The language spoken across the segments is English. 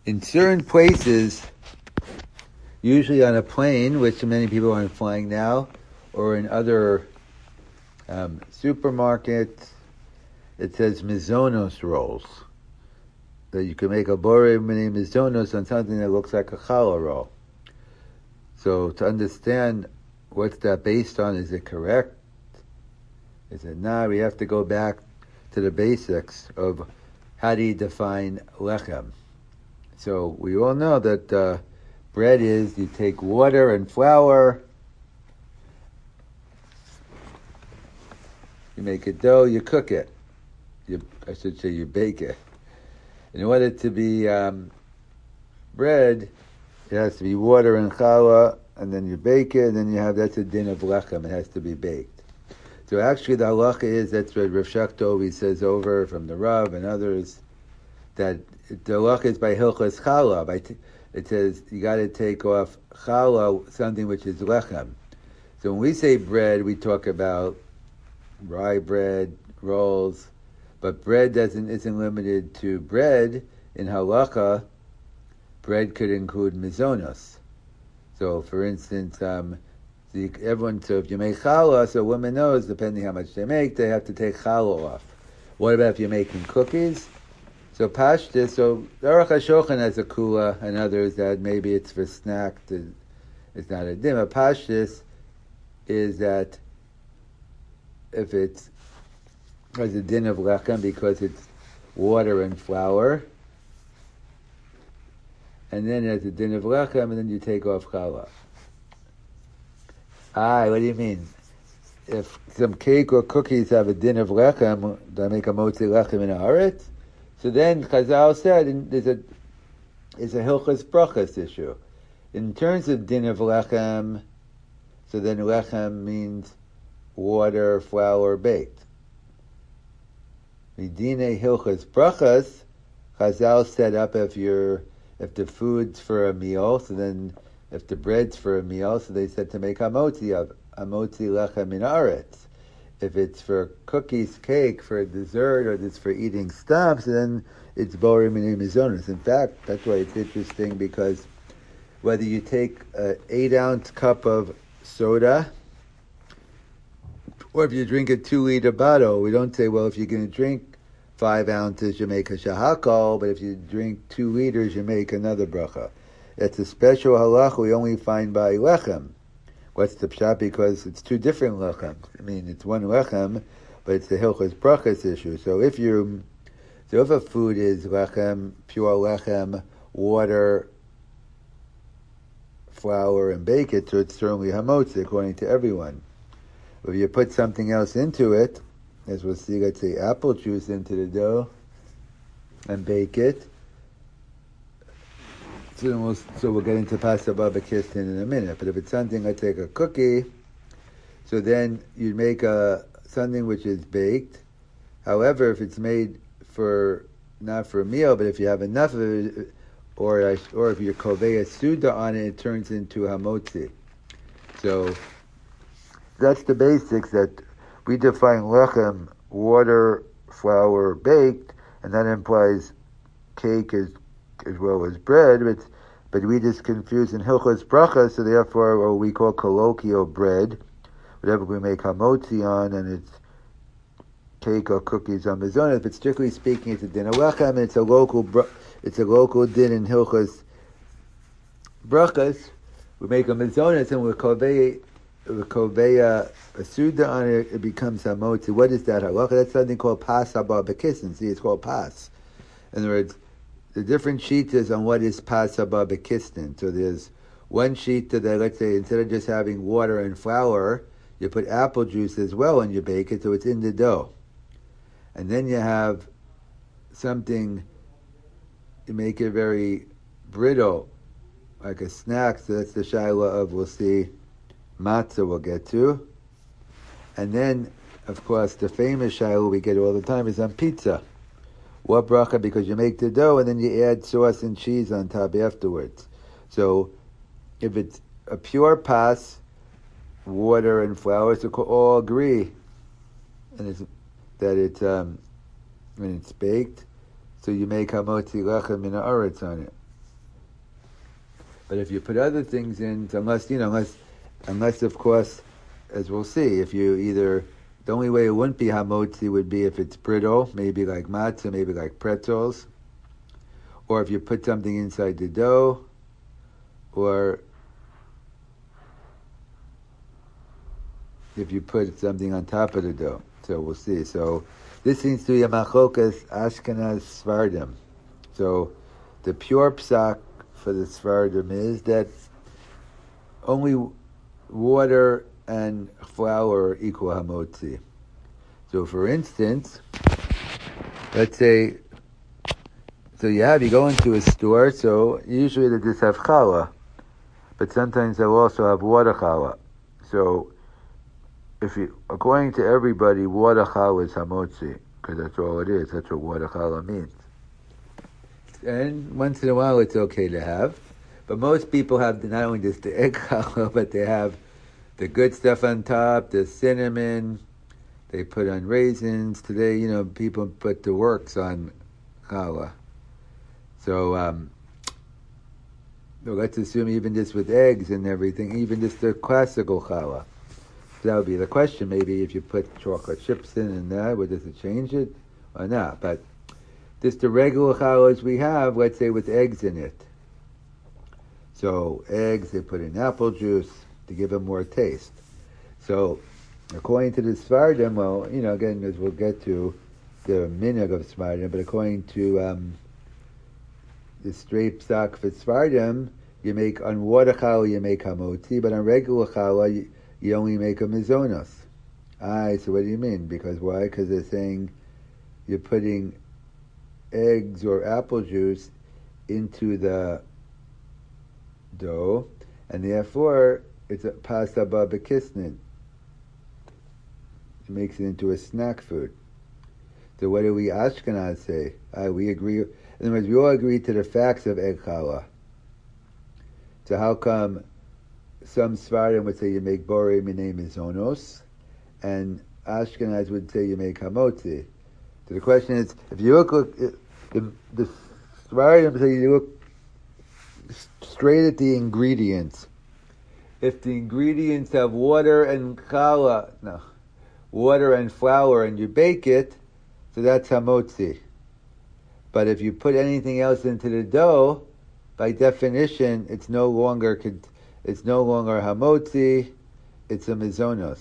In certain places, usually on a plane, which many people aren't flying now, or in other supermarkets, it says mizonos rolls. That you can make a borei mini mizonos on something that looks like a challah roll. So to understand what's that based on, is it correct? Is it not? We have to go back to the basics of how do you define lechem. So we all know that bread is, you take water and flour, you make a dough, you cook it. I should say you bake it. In order to be bread, it has to be water and challah, and then you bake it, and then you have, that's a din of lechem, it has to be baked. So actually the halacha is, that's what Rav Shachto always says over from the Rav and others, that the halacha is by hilchos challah. It says you got to take off challah, something which is lechem. So when we say bread, we talk about rye bread, rolls, but bread isn't limited to bread. In halacha, bread could include mizonos. So, for instance, so if you make challah, so a woman knows, depending how much they make, they have to take challah off. What about if you're making cookies? So pashtus, so Aruch HaShulchan has a kula, and others that maybe it's for snack, it's not a dim. A pashtus is that if it's as a din of lechem because it's water and flour, and then as a din of lechem, and then you take off challah. What do you mean? If some cake or cookies have a din of lechem, do I make a motzi lechem in a haaretz? So then Chazal said it's a hilchos brachas issue. In terms of din of lechem, so then lechem means water, flour, baked. Midine hilchos brachas, Chazal set up if the food's for a meal, so then if the bread's for a meal, so they said to make hamotzi lechem min aretz. If it's for cookies, cake, for a dessert, or it's for eating stuff, then it's borei mini mizonos. In fact, that's why it's interesting, because whether you take an 8-ounce cup of soda, or if you drink a 2-liter bottle, we don't say, well, if you're going to drink 5 ounces, you make a shahakol, but if you drink 2 liters, you make another bracha. It's a special halacha we only find by lechem. What's the pshat? Because it's 2 different lechem. I mean, it's one lechem, but it's the hilchos brachas issue. So if a food is lechem, pure lechem, water, flour, and bake it, so it's certainly hamotzi according to everyone. If you put something else into it, as we'll see, let's say apple juice into the dough and bake it. So we'll get into pasta barbecue in a minute. But if it's something, let's take a cookie, so then you make something which is baked. However, if it's made not for a meal, but if you have enough of it, or if you're kovei suda on it, it turns into hamotzi. So that's the basics, that we define lechem, water, flour, baked, and that implies cake as well as bread, but we just confuse in hilchos brachas, so therefore what we call colloquial bread, whatever we make hamotzi on, and it's cake or cookies on mizonos. But strictly speaking, it's a din of lechem, and it's a local din in hilchos brachas. We make a mizonos, and we're kovei a suda on it, it becomes hamotzi. What is that halacha? That's something called pas habar. See, it's called pas. In other words, the different shitas on what is pas habar bekisnin. So there's one shita that, let's say, instead of just having water and flour, you put apple juice as well and you bake it, so it's in the dough. And then you have something, you make it very brittle, like a snack, so that's the shaila of, we'll see, matzah we'll get to. And then, of course, the famous shaila we get all the time is on pizza. What bracha? Because you make the dough and then you add sauce and cheese on top afterwards. So if it's a pure pas, water and flour, so all agree, and when it's baked, so you make hamotzi lechem min haaretz on it. But if you put other things in, unless of course, as we'll see, if you either, the only way it wouldn't be hamotzi would be if it's brittle, maybe like matzah, maybe like pretzels, or if you put something inside the dough, or if you put something on top of the dough. So we'll see. So this seems to be a machokas Ashkenaz Sfardim. So the pure psak for the Sfardim is that only water and flour equal hamotzi. So for instance, let's say, so you go into a store, so usually they just have challah, but sometimes they'll also have water challah. So if you, according to everybody, water challah is hamotzi, because that's all it is. That's what water challah means. And once in a while, it's okay to have. But most people have not only just the egg challah, but they have the good stuff on top, the cinnamon. They put on raisins. Today, people put the works on challah. So let's assume even just with eggs and everything, even just the classical challah. That would be the question. Maybe if you put chocolate chips in and that, does it change it or not? But just the regular challahs we have, let's say with eggs in it. So eggs, they put in apple juice to give them more taste. So according to the Sfardim, well, again, as we'll get to the minhag of Sfardim, but according to the straight psak for Sfardim, you make on water challah, you make hamotzi, but on regular challah, you only make a mizonos. So what do you mean? Because why? Because they're saying you're putting eggs or apple juice into the dough, and therefore it's a pasta b'kisnin. It makes it into a snack food. So what do we Ashkenaz say? We agree. In other words, we all agree to the facts of egg challah. So how come some Sfardim would say you make borei minei mizonos, and Ashkenaz would say you make hamotzi? So the question is, if you look the Sfardim say you look straight at the ingredients. If the ingredients have water and flour, and you bake it, so that's hamotzi. But if you put anything else into the dough, by definition, it's no longer hamotzi, it's a mizonos.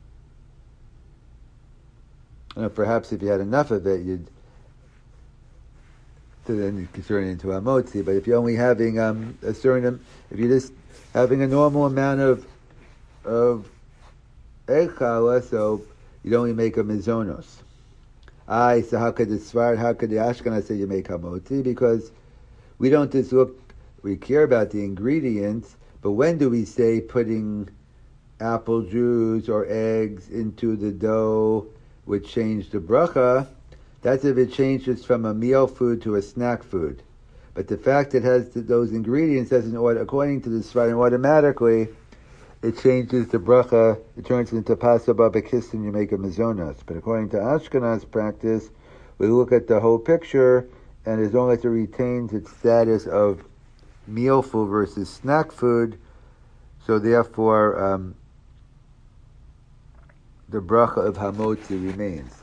Perhaps if you had enough of it, then you could turn it into hamotzi. But if you're only having if you're just having a normal amount of egg challah, so you'd only make a mizonos. So how could the Ashkenaz say you make hamotzi? Because we don't just we care about the ingredients, but when do we say putting apple juice or eggs into the dough would change the bracha? That's if it changes from a meal food to a snack food. But the fact it has those ingredients doesn't, according to the Sfardim, automatically it changes the bracha, it turns into pasta b'kisnin, and you make a mizonos. But according to Ashkenaz practice, we look at the whole picture, and as long as it retains its status of meal food versus snack food, so therefore the bracha of hamotzi remains.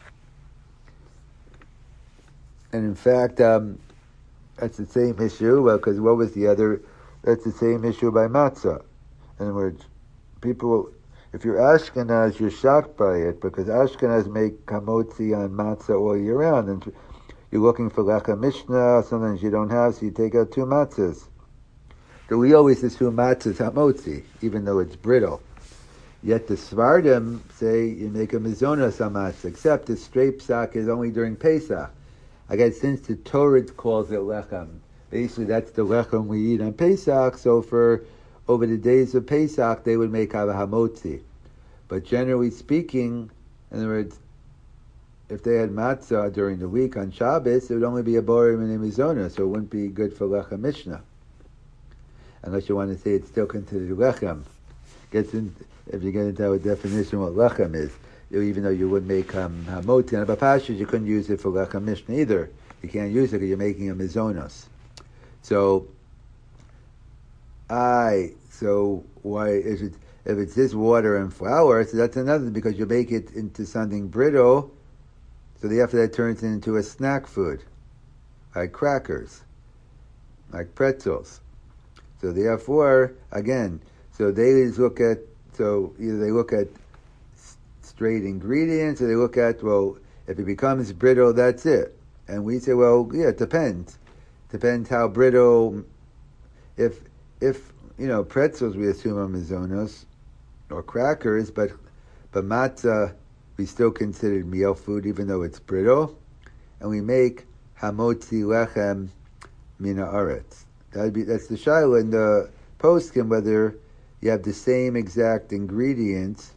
And in fact, that's the same issue, because what was the other? That's the same issue by matzah. In other words, people, if you're Ashkenaz, you're shocked by it, because Ashkenaz make hamotzi on matzah all year round, and you're looking for lechem mishnah, sometimes you don't have, so you take out 2 matzahs. So we always assume matzah is hamotzi, even though it's brittle. Yet the Sfardim say you make a mizonos on matzah, except the straight psak is only during Pesach. I guess since the Torah calls it lechem, basically that's the lechem we eat on Pesach, so for over the days of Pesach they would make hamotzi. But generally speaking, in other words, if they had matzah during the week on Shabbos, it would only be a borei minei mizonos, so it wouldn't be good for lechem mishnah. Unless you want to say it's still considered lechem. If you get into our definition what lechem is, even though you would make hamotzi on a bapashas, you couldn't use it for lechem mishnah either. You can't use it because you're making a mizonos. So So why if it's this water and flour? So that's another, because you make it into something brittle. So therefore that turns it into a snack food, like crackers, like pretzels. So therefore, again, so they look at, so either they look at straight ingredients, or they look at, well, if it becomes brittle, that's it. And we say, well, yeah, it depends. Depends how brittle. If pretzels, we assume are mazonos, or crackers, but matzah we still consider meal food even though it's brittle, and we make hamotzi lechem mina aretz. That's the shaila in the poskim, whether you have the same exact ingredients,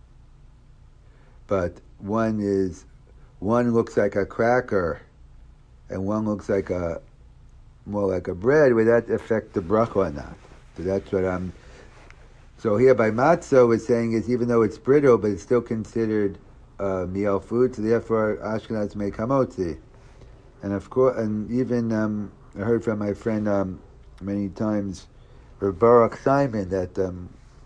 but one looks like a cracker and one looks like more like a bread. Would that affect the bracha or not? So that's what I'm. So here by matzah, we're saying is even though it's brittle, but it's still considered meal food. So therefore, Ashkenaz make hamotzi, and of course, and even I heard from my friend many times, Baruch Simon, that when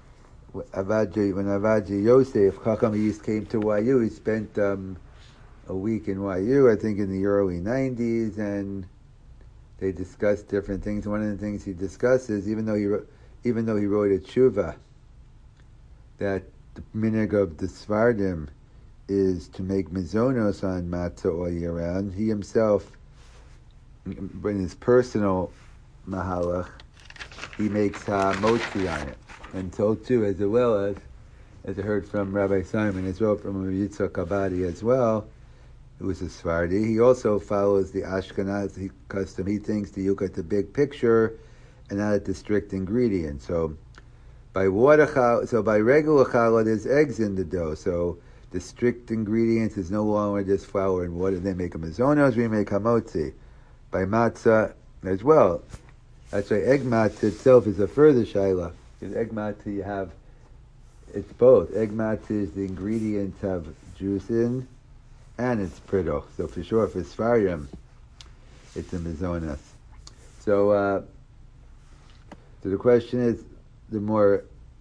Avaji Yosef Chacham Yis came to YU, he spent a week in YU, I think in the early 90s, and they discussed different things. One of the things he discusses, even though he wrote a tshuva, that the minhag of the Sfardim is to make mizonos on matzah all year round. He himself, in his personal mahalach, he makes motzi on it. And so too, as well as I heard from Rabbi Simon, as well from Yitzhak Abadi as well, who was a Sephardi, he also follows the Ashkenazi custom. He thinks that you look at the big picture and not at the strict ingredient. So by regular challah, there's eggs in the dough. So the strict ingredients is no longer just flour and water. They make a mazonos, we make hamotzi. By matzah as well. That's why egg matzah itself is a further shayla. Because egg matzah it's both. Egg matzah is the ingredients have juice in, and it's brittle. So for sure, for Sfarim, it's a mazonas. So the question is the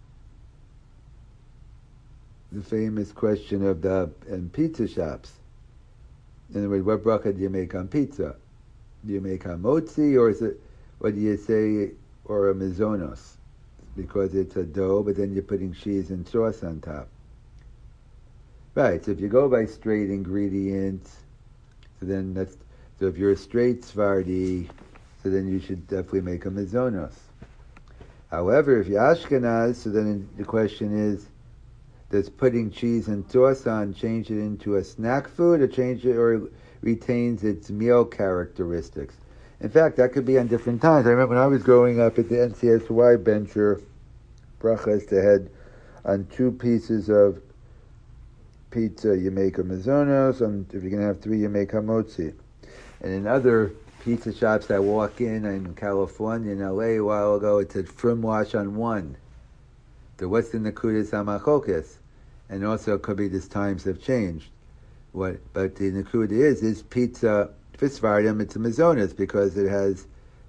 famous question of in pizza shops. In other words, what bracha do you make on pizza? Do you make hamotzi, or is it, what do you say, or a mazonos? Because it's a dough, but then you're putting cheese and sauce on top. Right, so if you go by straight ingredients, so if you're a straight Sephardi, so then you should definitely make a mazonos. However, if you're Ashkenaz, so then the question is, does putting cheese and sauce on change it into a snack food, or retains its meal characteristics? In fact, that could be on different times. I remember when I was growing up at the NCSY bencher, brachas to had on 2 pieces of pizza, you make a mazonos, and if you're going to have 3, you make hamotzi. And in other pizza shops I walk in California, in LA a while ago, it said frum wash on 1. So what's the nekudas hamachokes? And also it could be these times have changed. But the nekuda is pizza, for Sfardim, it's a mazonas because it has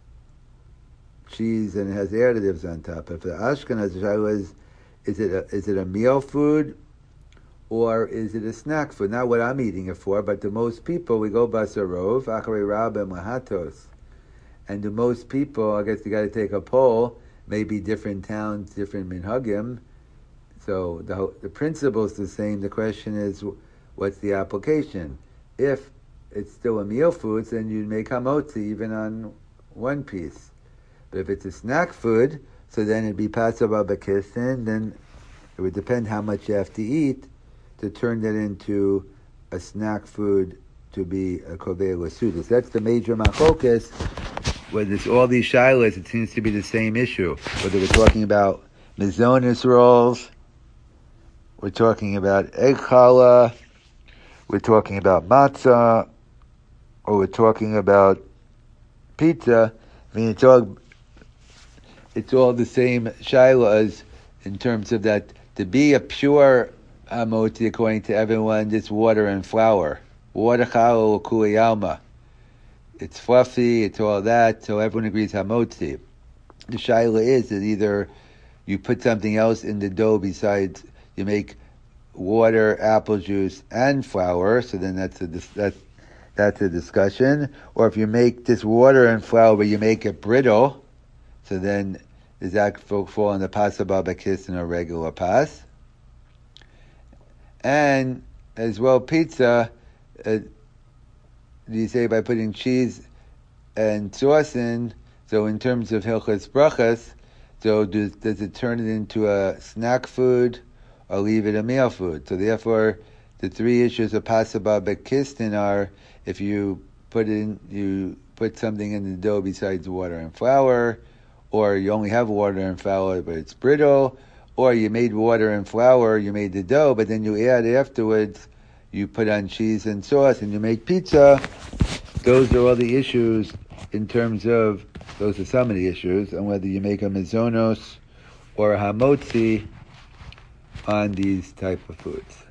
cheese and it has additives on top. But for the Ashkenaz, is it a meal food, or is it a snack food? Not what I'm eating it for, but to most people, we go basarov, acharei rabba, mahatos. And to most people, I guess you got to take a poll, maybe different towns, different minhagim. So the principle is the same. The question is, what's the application? If it's still a meal food, then you'd make hamotzi even on 1 piece. But if it's a snack food, so then it'd be pasava b'kisen, then it would depend how much you have to eat to turn that into a snack food to be a kovei l'sudis. That's the major machokes. Whether it's all these shilas, it seems to be the same issue. Whether we're talking about mazonis rolls, we're talking about egg challah, we're talking about matzah, or we're talking about pizza. I mean, it's all the same shilas in terms of that. To be a pure hamotzi, according to everyone, just water and flour. Water challah kuli alma. It's fluffy, it's all that, so everyone agrees hamotzi. the shaila is that either you put something else in the dough besides, you make water, apple juice, and flour, so then that's a discussion. Or if you make this water and flour, but you make it brittle, so then does that fall in the pas haba'b'kistin or regular pas? And as well, pizza, you say by putting cheese and sauce in, so in terms of hilchas brachas, so does it turn it into a snack food or leave it a meal food? So therefore, the three issues of pas haba'b'kistin are if you put something in the dough besides water and flour, or you only have water and flour but it's brittle, or you made water and flour, you made the dough, but then you add afterwards, you put on cheese and sauce and you make pizza. Those are all the issues in terms of, those are some of the issues on whether you make a mizonos or a hamotzi on these type of foods.